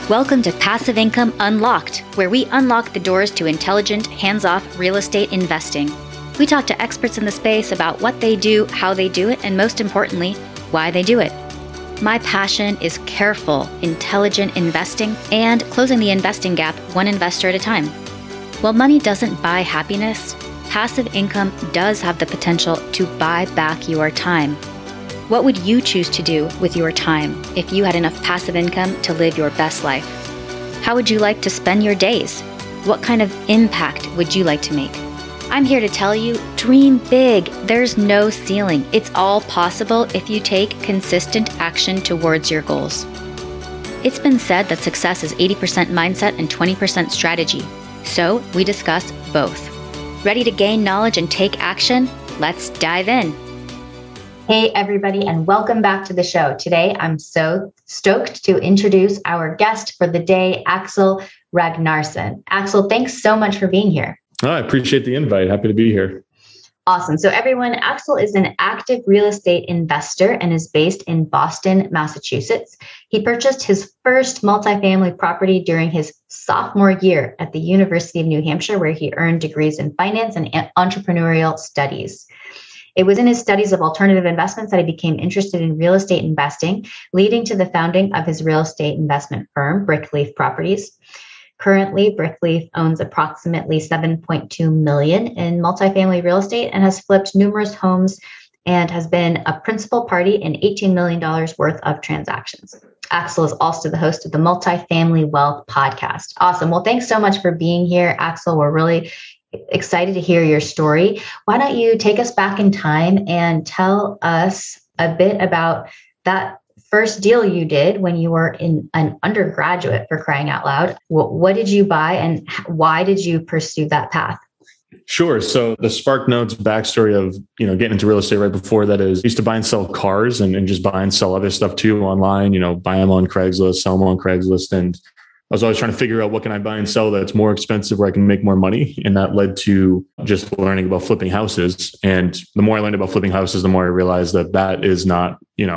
Welcome to Passive Income Unlocked, where we unlock the doors to intelligent, hands-off real estate investing. We talk to experts in the space about what they do, how they do it, and most importantly, why they do it. My passion is careful, intelligent investing and closing the investing gap one investor at a time. While money doesn't buy happiness, passive income does have the potential to buy back your time. What would you choose to do with your time if you had enough passive income to live your best life? How would you like to spend your days? What kind of impact would you like to make? I'm here to tell you, dream big. There's no ceiling. It's all possible if you take consistent action towards your goals. It's been said that success is 80% mindset and 20% strategy. So we discuss both. Ready to gain knowledge and take action? Let's dive in. Hey, everybody, and welcome back to the show. Today, I'm so stoked to introduce our guest for the day, Axel Ragnarsson. Axel, thanks so much for being here. Oh, I appreciate the invite. Happy to be here. Awesome. So everyone, Axel is an active real estate investor and is based in Boston, Massachusetts. He purchased his first multifamily property during his sophomore year at the University of New Hampshire, where he earned degrees in finance and entrepreneurial studies. It was in his studies of alternative investments that he became interested in real estate investing, leading to the founding of his real estate investment firm, Brickleaf Properties. Currently, Brickleaf owns approximately $7.2 million in multifamily real estate and has flipped numerous homes and has been a principal party in $18 million worth of transactions. Axel is also the host of the Multifamily Wealth podcast. Awesome. Well, thanks so much for being here, Axel. We're really excited to hear your story. Why don't you take us back in time and tell us a bit about that first deal you did when you were in an undergraduate, for crying out loud. What did you buy and why did you pursue that path? Sure. So the SparkNotes backstory of, getting into real estate right before that is I used to buy and sell cars and just buy and sell other stuff too online, buy them on Craigslist, sell them on Craigslist. And I was always trying to figure out what can I buy and sell that's more expensive where I can make more money. And that led to just learning about flipping houses. And the more I learned about flipping houses, the more I realized that is not,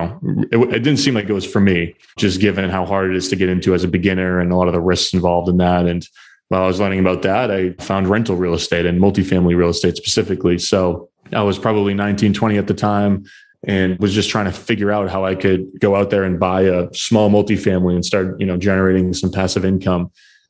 it didn't seem like it was for me, just given how hard it is to get into as a beginner and a lot of the risks involved in that. And while I was learning about that, I found rental real estate and multifamily real estate specifically. So I was probably 19, 20 at the time, and was just trying to figure out how I could go out there and buy a small multifamily and start, generating some passive income.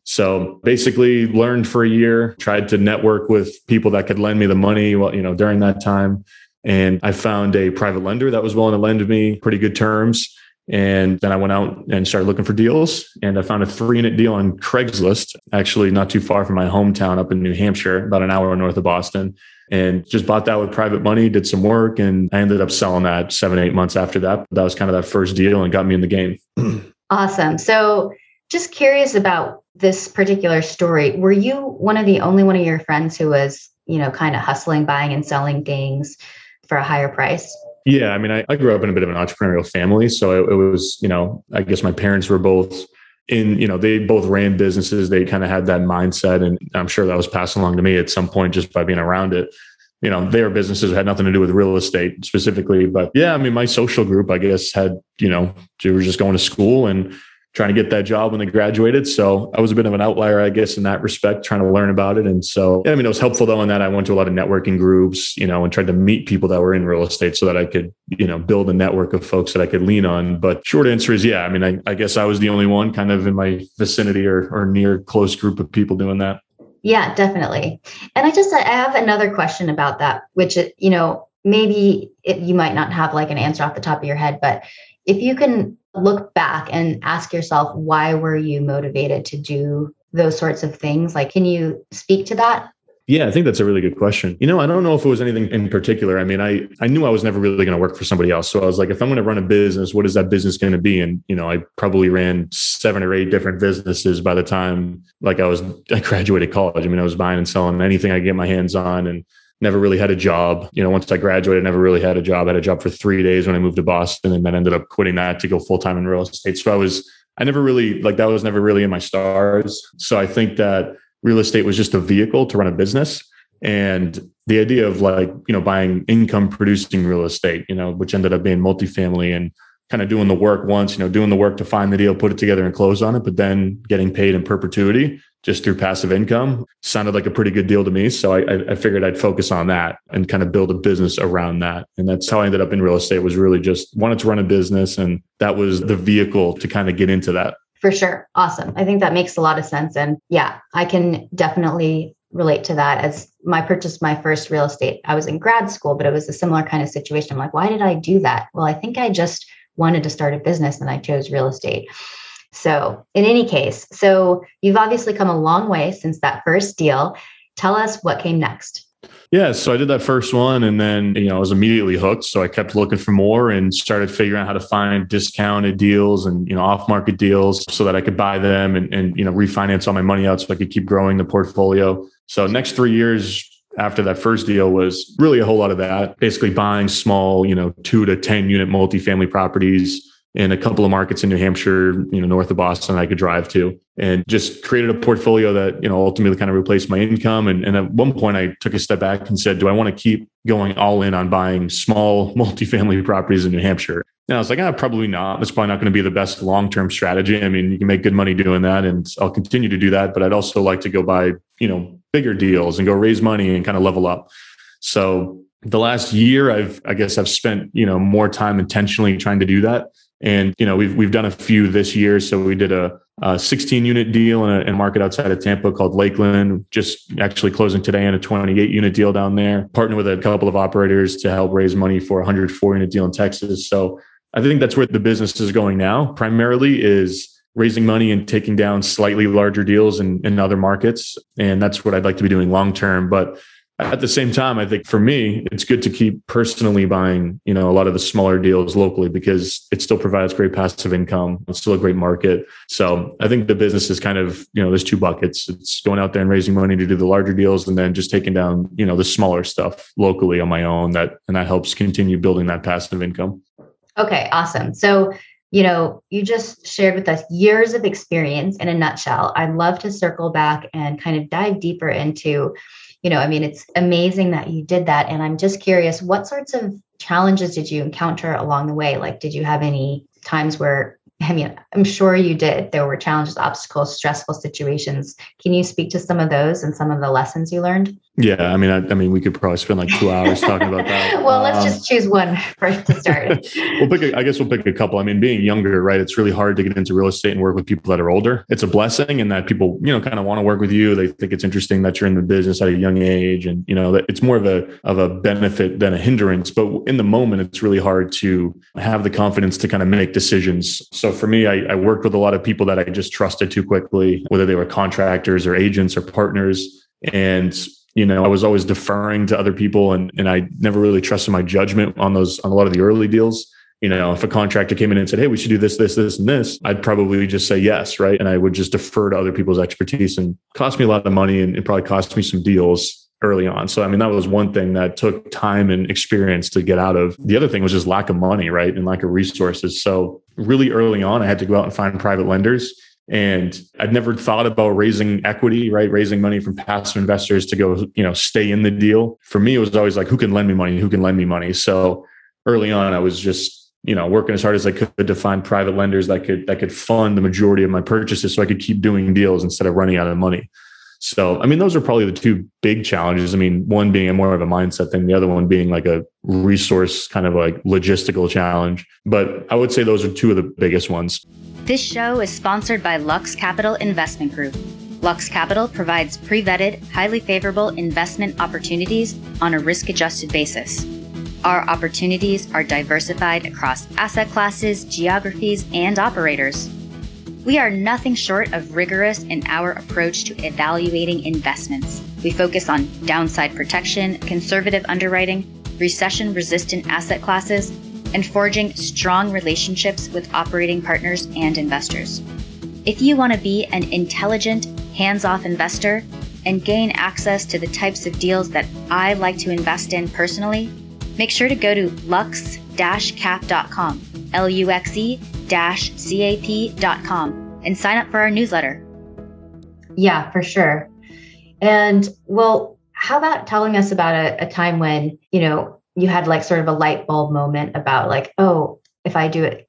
So basically learned for a year, tried to network with people that could lend me the money during that time. And I found a private lender that was willing to lend me pretty good terms. And then I went out and started looking for deals. And I found a 3-unit deal on Craigslist, actually not too far from my hometown up in New Hampshire, about an hour north of Boston. And just bought that with private money, did some work, and I ended up selling that 7-8 months after that. That was kind of that first deal and got me in the game. Awesome. So just curious about this particular story. Were you one of your friends who was, kind of hustling, buying and selling things for a higher price? Yeah. I mean, I grew up in a bit of an entrepreneurial family. So it was, I guess my parents were both they both ran businesses. They kind of had that mindset. And I'm sure that was passed along to me at some point just by being around it. Their businesses had nothing to do with real estate specifically. But yeah, I mean, my social group, I guess, had, they were just going to school and trying to get that job when they graduated. So I was a bit of an outlier, I guess, in that respect, trying to learn about it. And so, it was helpful though in that I went to a lot of networking groups, and tried to meet people that were in real estate so that I could, build a network of folks that I could lean on. But short answer is, yeah, I mean, I guess I was the only one kind of in my vicinity or near close group of people doing that. Yeah, definitely. And I have another question about that, which, maybe you might not have like an answer off the top of your head, but if you can look back and ask yourself, why were you motivated to do those sorts of things? Like, can you speak to that? Yeah, I think that's a really good question. I don't know if it was anything in particular. I mean, I knew I was never really going to work for somebody else. So I was like, if I'm going to run a business, what is that business going to be? And, I probably ran 7 or 8 different businesses by the time I graduated college. I mean, I was buying and selling anything I could get my hands on and never really had a job. Once I graduated, I never really had a job. I had a job for 3 days when I moved to Boston and then ended up quitting that to go full-time in real estate. So I never really, that was never really in my stars. So I think that real estate was just a vehicle to run a business. And the idea of buying income producing real estate, which ended up being multifamily and kind of doing the work once, doing the work to find the deal, put it together and close on it, but then getting paid in perpetuity just through passive income sounded like a pretty good deal to me. So I figured I'd focus on that and kind of build a business around that. And that's how I ended up in real estate, was really just wanted to run a business. And that was the vehicle to kind of get into that. For sure. Awesome. I think that makes a lot of sense. And yeah, I can definitely relate to that. As I purchased my first real estate, I was in grad school, but it was a similar kind of situation. I'm like, why did I do that? Well, I think I just wanted to start a business and I chose real estate. So in any case, so you've obviously come a long way since that first deal. Tell us what came next. Yeah. So I did that first one and then, I was immediately hooked. So I kept looking for more and started figuring out how to find discounted deals and, off-market deals so that I could buy them and refinance all my money out so I could keep growing the portfolio. So next 3 years after that first deal was really a whole lot of that, basically buying small, 2 to 10 unit multifamily properties in a couple of markets in New Hampshire, north of Boston, I could drive to, and just created a portfolio that, ultimately kind of replaced my income. And at one point I took a step back and said, do I want to keep going all in on buying small multifamily properties in New Hampshire? And I was like, probably not. That's probably not going to be the best long-term strategy. I mean, you can make good money doing that and I'll continue to do that, but I'd also like to go buy, bigger deals and go raise money and kind of level up. So the last year I've spent, more time intentionally trying to do that. And, we've done a few this year. So we did a 16 unit deal in a market outside of Tampa called Lakeland, just actually closing today on a 28 unit deal down there, partnered with a couple of operators to help raise money for a 104 unit deal in Texas. So I think that's where the business is going now, primarily is raising money and taking down slightly larger deals in other markets. And that's what I'd like to be doing long term. But at the same time, I think for me, it's good to keep personally buying, a lot of the smaller deals locally because it still provides great passive income. It's still a great market. So I think the business is kind of, there's two buckets. It's going out there and raising money to do the larger deals and then just taking down, the smaller stuff locally on my own and that helps continue building that passive income. Okay, awesome. So, you just shared with us years of experience in a nutshell. I'd love to circle back and kind of dive deeper into it's amazing that you did that. And I'm just curious, what sorts of challenges did you encounter along the way? Like, did you have any times where, I'm sure you did. There were challenges, obstacles, stressful situations. Can you speak to some of those and some of the lessons you learned? Yeah. I mean, we could probably spend like 2 hours talking about that. Well, let's just choose one first to start. We'll pick a couple. I mean, being younger, right? It's really hard to get into real estate and work with people that are older. It's a blessing in that people, kind of want to work with you. They think it's interesting that you're in the business at a young age and, that it's more of a benefit than a hindrance. But in the moment, it's really hard to have the confidence to kind of make decisions. So for me, I worked with a lot of people that I just trusted too quickly, whether they were contractors or agents or partners. And I was always deferring to other people and I never really trusted my judgment on a lot of the early deals. If a contractor came in and said, hey, we should do this, this, this, and this, I'd probably just say yes. Right. And I would just defer to other people's expertise and cost me a lot of money and it probably cost me some deals early on. So, that was one thing that took time and experience to get out of. The other thing was just lack of money, right? And lack of resources. So really early on, I had to go out and find private lenders. And I'd never thought about raising equity, right? Raising money from passive investors to go, stay in the deal. For me, it was always like, who can lend me money? Who can lend me money? So early on, I was just, working as hard as I could to find private lenders that could fund the majority of my purchases so I could keep doing deals instead of running out of money. So, those are probably the two big challenges. One being more of a mindset thing, the other one being like a resource kind of like logistical challenge. But I would say those are two of the biggest ones. This show is sponsored by Lux Capital Investment Group. Lux Capital provides pre-vetted, highly favorable investment opportunities on a risk-adjusted basis. Our opportunities are diversified across asset classes, geographies, and operators. We are nothing short of rigorous in our approach to evaluating investments. We focus on downside protection, conservative underwriting, recession-resistant asset classes, and forging strong relationships with operating partners and investors. If you want to be an intelligent, hands-off investor and gain access to the types of deals that I like to invest in personally, make sure to go to lux-cap.com, LUXE-CAP.com, and sign up for our newsletter. Yeah, for sure. And well, how about telling us about a time when, you had like sort of a light bulb moment about like, oh, if I do it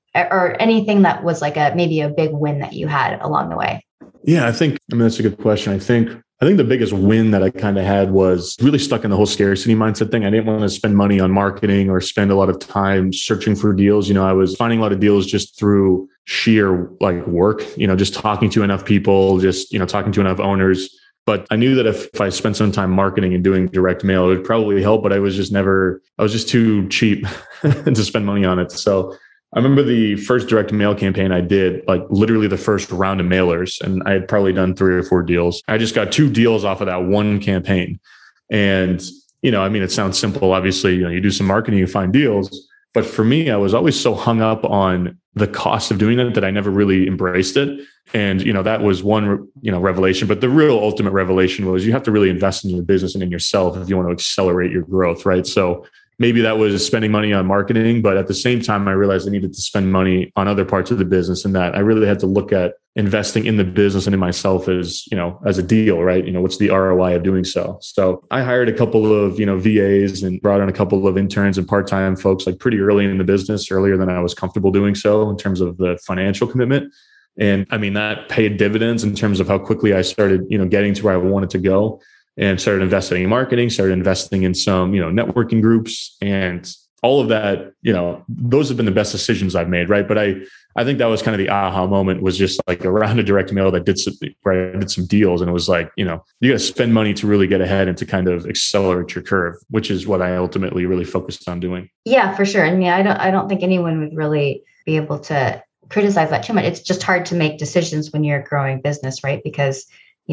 or anything that was like maybe a big win that you had along the way? Yeah, I mean, that's a good question. I think the biggest win that I kind of had was really stuck in the whole scarcity mindset thing. I didn't want to spend money on marketing or spend a lot of time searching for deals. I was finding a lot of deals just through sheer like work, just talking to enough people, just, talking to enough owners. But I knew that if I spent some time marketing and doing direct mail, it would probably help, but I was just too cheap to spend money on it. So I remember the first direct mail campaign I did, like literally the first round of mailers, and I had probably done 3 or 4 deals. I just got 2 deals off of that one campaign. And, I mean, it sounds simple. Obviously, you do some marketing, you find deals. But for me, I was always so hung up on the cost of doing that I never really embraced it. And, that was one, revelation. But the real ultimate revelation was you have to really invest in your business and in yourself if you want to accelerate your growth, right? So maybe that was spending money on marketing, but at the same time, I realized I needed to spend money on other parts of the business, and that I really had to look at investing in the business and in myself as, as a deal, right? What's the ROI of doing so? So I hired a couple of, VAs and brought in a couple of interns and part-time folks like pretty early in the business, earlier than I was comfortable doing so in terms of the financial commitment. And I mean, that paid dividends in terms of how quickly I started, getting to where I wanted to go. And started investing in marketing, started investing in some, networking groups, and all of that, those have been the best decisions I've made. Right. But I think that was kind of the aha moment, was just like around a direct mail that where I did some deals. And it was like, you got to spend money to really get ahead and to kind of accelerate your curve, which is what I ultimately really focused on doing. Yeah, for sure. I mean, I don't think anyone would really be able to criticize that too much. It's just hard to make decisions when you're a growing business, right? Because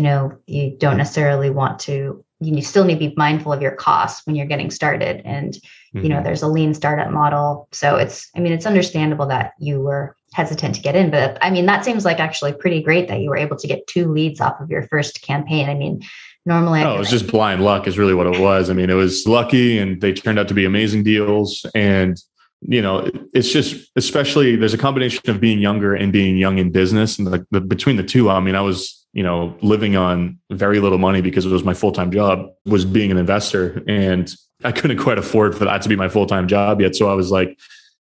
you don't necessarily want to, you still need to be mindful of your costs when you're getting started. And, there's a lean startup model. So it's understandable that you were hesitant to get in, but I mean, that seems like actually pretty great that you were able to get 2 leads off of your first campaign. I mean, normally. No, it was just blind luck is really what it was. I mean, it was lucky, and they turned out to be amazing deals. And, it's just, especially there's a combination of being younger and being young in business. And between the two, I mean, I was, living on very little money because it was my full-time job, was being an investor. And I couldn't quite afford for that to be my full-time job yet. So I was like,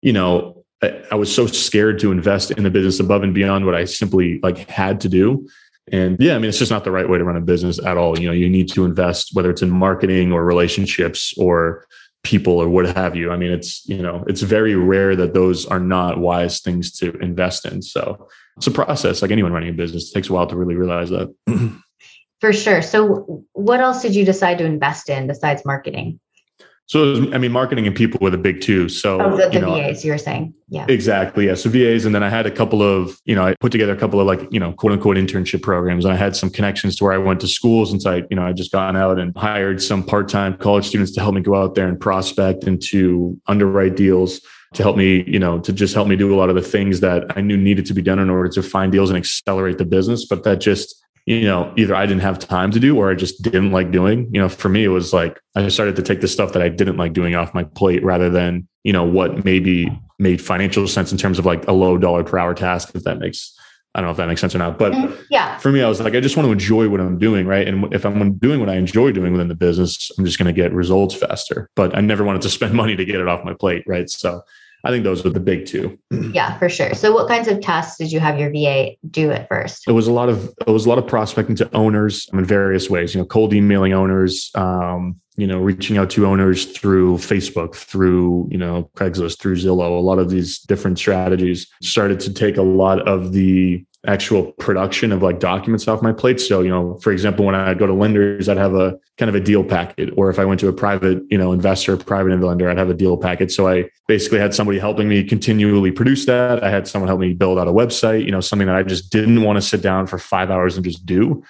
I was so scared to invest in the business above and beyond what I simply like had to do. And yeah, I mean, it's just not the right way to run a business at all. You need to invest, whether it's in marketing or relationships or people or what have you. I mean, it's very rare that those are not wise things to invest in. So it's a process, like anyone running a business. It takes a while to really realize that. For sure. So what else did you decide to invest in besides marketing? So, marketing and people were the big 2. So the VAs you were saying. Yeah, exactly. Yeah. So VAs. And then I had a couple of, I put together a couple of like, quote unquote internship programs. And I had some connections to where I went to schools, and so I just gone out and hired some part-time college students to help me go out there and prospect and to underwrite deals, to help me, to just help me do a lot of the things that I knew needed to be done in order to find deals and accelerate the business. But that just, either I didn't have time to do or I just didn't like doing. For me, it was like I started to take the stuff that I didn't like doing off my plate rather than, what maybe made financial sense in terms of like a low dollar per hour task, I don't know if that makes sense or not. But yeah, for me, I was like, I just want to enjoy what I'm doing. Right. And if I'm doing what I enjoy doing within the business, I'm just going to get results faster. But I never wanted to spend money to get it off my plate. Right. So I think those are the big 2. Yeah, for sure. So what kinds of tasks did you have your VA do at first? It was a lot of prospecting to owners in various ways, cold emailing owners, reaching out to owners through Facebook, through, Craigslist, through Zillow. A lot of these different strategies started to take a lot of the actual production of like documents off my plate. So, for example, when I'd go to lenders, I'd have a kind of a deal packet, or if I went to a private, investor, private lender, I'd have a deal packet. So I basically had somebody helping me continually produce that. I had someone help me build out a website, something that I just didn't want to sit down for 5 hours and just do.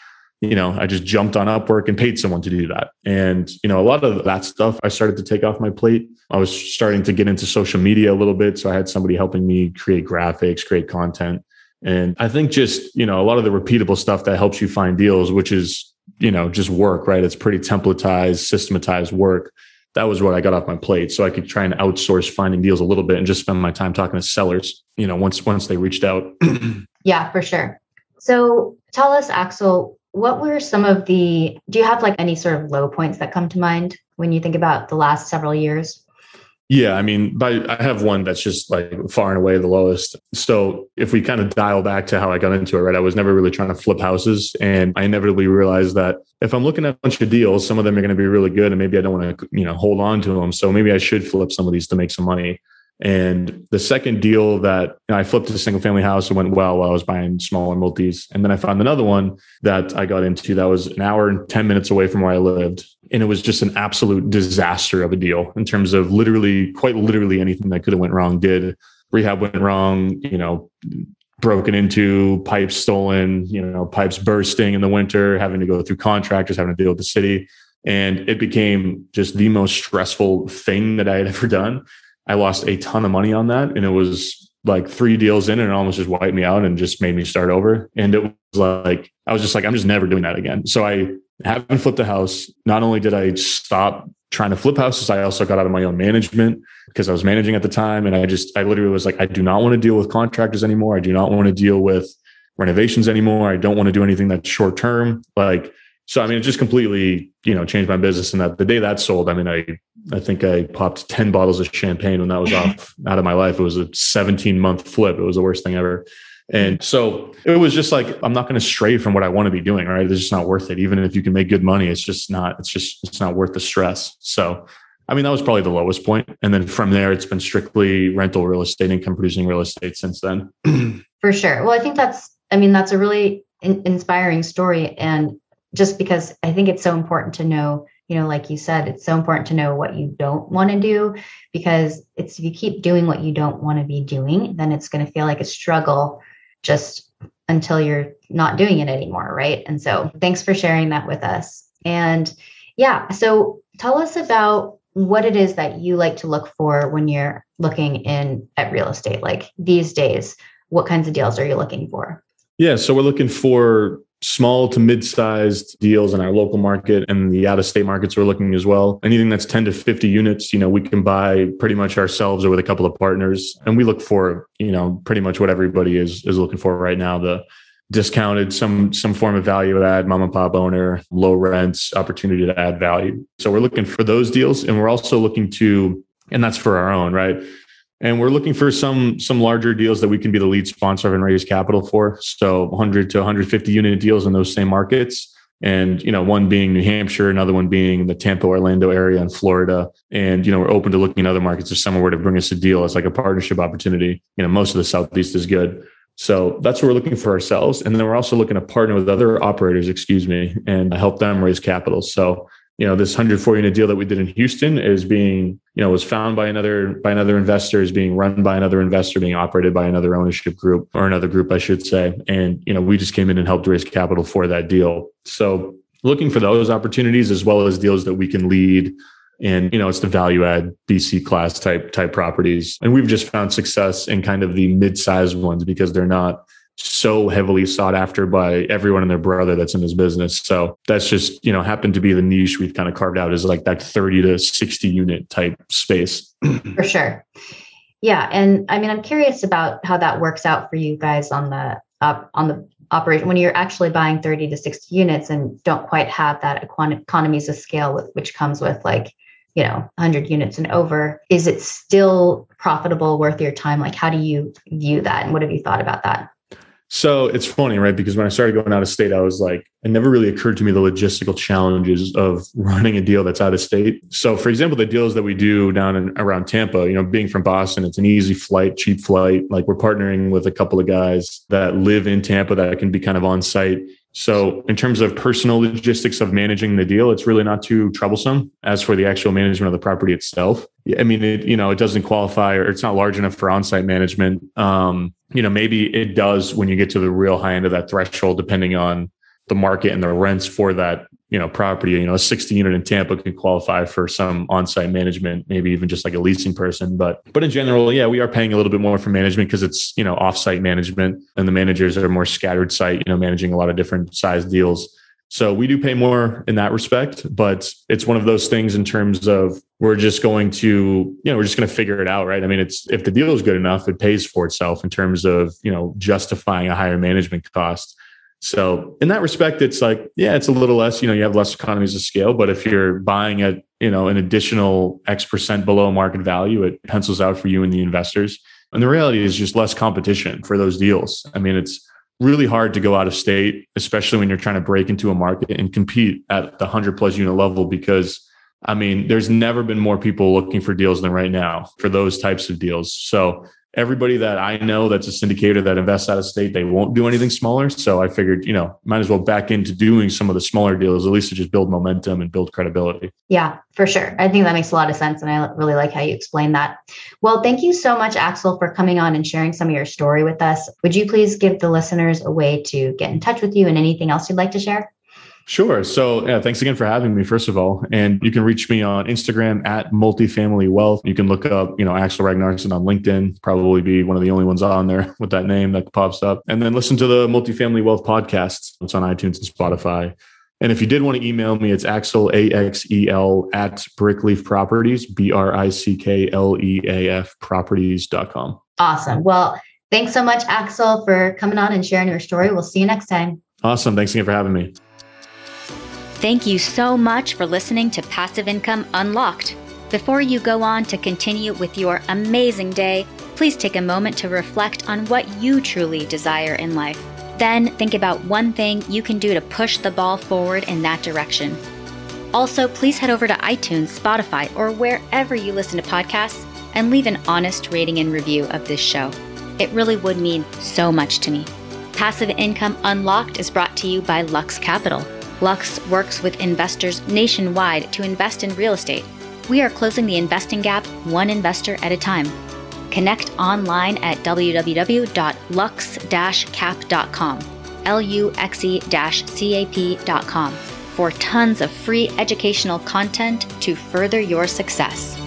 I just jumped on Upwork and paid someone to do that. And, a lot of that stuff I started to take off my plate. I was starting to get into social media a little bit. So I had somebody helping me create graphics, create content. And I think just, a lot of the repeatable stuff that helps you find deals, which is, just work, right? It's pretty templatized, systematized work. That was what I got off my plate. So I could try and outsource finding deals a little bit and just spend my time talking to sellers, once they reached out. Yeah, for sure. So tell us, Axel, what were do you have like any sort of low points that come to mind when you think about the last several years? Yeah, I mean, I have one that's just like far and away the lowest. So if we kind of dial back to how I got into it, right? I was never really trying to flip houses. And I inevitably realized that if I'm looking at a bunch of deals, some of them are going to be really good and maybe I don't want to, hold on to them. So maybe I should flip some of these to make some money. And the second deal that I flipped a single family house and went well while I was buying smaller multis. And then I found another one that I got into that was an hour and 10 minutes away from where I lived. And it was just an absolute disaster of a deal in terms of quite literally anything that could have went wrong did. Rehab went wrong, broken into, pipes stolen, pipes bursting in the winter, having to go through contractors, having to deal with the city. And it became just the most stressful thing that I had ever done. I lost a ton of money on that. And it was like 3 deals in and it almost just wiped me out and just made me start over. And it was like, I was just like, I'm just never doing that again. So I haven't flipped a house. Not only did I stop trying to flip houses, I also got out of my own management because I was managing at the time. And I literally was like, I do not want to deal with contractors anymore. I do not want to deal with renovations anymore. I don't want to do anything that's short term. So, it just completely, changed my business. And that the day that sold, I think I popped 10 bottles of champagne when that was out of my life. It was a 17-month flip. It was the worst thing ever. And so it was just like, I'm not going to stray from what I want to be doing, right? It's just not worth it. Even if you can make good money, it's not worth the stress. So, that was probably the lowest point. And then from there, it's been strictly rental real estate, income producing real estate since then. For sure. Well, I think that's a really inspiring story. And just because I think it's so important to know, like you said, it's so important to know what you don't want to do, because if you keep doing what you don't want to be doing, then it's going to feel like a struggle just until you're not doing it anymore. Right. And so thanks for sharing that with us. And yeah, so tell us about what it is that you like to look for when you're looking at real estate. Like these days, what kinds of deals are you looking for? Yeah. So we're looking for small to mid-sized deals in our local market, and the out-of-state markets we're looking as well. Anything that's 10 to 50 units, we can buy pretty much ourselves or with a couple of partners. And we look for, pretty much what everybody is looking for right now. The discounted, some form of value add, mom and pop owner, low rents, opportunity to add value. So we're looking for those deals. And we're also looking and that's for our own, right? And we're looking for some larger deals that we can be the lead sponsor of and raise capital for. So 100 to 150 unit deals in those same markets. And, one being New Hampshire, another one being the Tampa, Orlando area in Florida. And, we're open to looking at other markets if someone were to bring us a deal as like a partnership opportunity. Most of the Southeast is good. So that's what we're looking for ourselves. And then we're also looking to partner with other operators, and help them raise capital. So, this 104 unit deal that we did in Houston is being, was found by another investor, is being run by another investor, being operated by another ownership group, or another group, I should say. And, we just came in and helped raise capital for that deal. So looking for those opportunities as well as deals that we can lead. And, it's the value add BC class type properties. And we've just found success in kind of the mid-sized ones because they're not so heavily sought after by everyone and their brother that's in this business. So that's just, happened to be the niche we've kind of carved out, is like that 30 to 60 unit type space. For sure. Yeah. And I'm curious about how that works out for you guys on the operation when you're actually buying 30 to 60 units and don't quite have that economies of scale which comes with 100 units and over. Is it still profitable, worth your time? Like, how do you view that? And what have you thought about that? So it's funny, right? Because when I started going out of state, I was like, it never really occurred to me the logistical challenges of running a deal that's out of state. So for example, the deals that we do down and around Tampa, being from Boston, it's an easy flight, cheap flight. Like we're partnering with a couple of guys that live in Tampa that can be kind of on site. So in terms of personal logistics of managing the deal, it's really not too troublesome. As for the actual management of the property itself, it doesn't qualify, or it's not large enough for on-site management. Maybe it does when you get to the real high end of that threshold, depending on the market and the rents for that, property. A 60 unit in Tampa could qualify for some on-site management, maybe even just like a leasing person. But in general, yeah, we are paying a little bit more for management because it's, off-site management, and the managers are more scattered site, managing a lot of different size deals. So we do pay more in that respect, but it's one of those things in terms of we're just going to figure it out, right? If the deal is good enough, it pays for itself in terms of, justifying a higher management cost. So in that respect, it's like, yeah, it's a little less, you have less economies of scale, but if you're buying at an additional X% below market value, it pencils out for you and the investors. And the reality is just less competition for those deals. I mean, it's really hard to go out of state, especially when you're trying to break into a market and compete at the 100+ unit level, because I mean, there's never been more people looking for deals than right now for those types of deals. So everybody that I know that's a syndicator that invests out of state, they won't do anything smaller. So I figured, might as well back into doing some of the smaller deals, at least to just build momentum and build credibility. Yeah, for sure. I think that makes a lot of sense. And I really like how you explain that. Well, thank you so much, Axel, for coming on and sharing some of your story with us. Would you please give the listeners a way to get in touch with you and anything else you'd like to share? Sure. So thanks again for having me, first of all. And you can reach me on Instagram at Multifamily Wealth. You can look up, Axel Ragnarsson on LinkedIn, probably be one of the only ones on there with that name that pops up. And then listen to the Multifamily Wealth podcast. It's on iTunes and Spotify. And if you did want to email me, it's Axel, AXEL at Brickleaf Properties, BRICKLEAF properties.com. Awesome. Well, thanks so much, Axel, for coming on and sharing your story. We'll see you next time. Awesome. Thanks again for having me. Thank you so much for listening to Passive Income Unlocked. Before you go on to continue with your amazing day, please take a moment to reflect on what you truly desire in life. Then think about one thing you can do to push the ball forward in that direction. Also, please head over to iTunes, Spotify, or wherever you listen to podcasts and leave an honest rating and review of this show. It really would mean so much to me. Passive Income Unlocked is brought to you by Lux Capital. Lux works with investors nationwide to invest in real estate. We are closing the investing gap one investor at a time. Connect online at www.lux-cap.com, LUXE-CAP.com for tons of free educational content to further your success.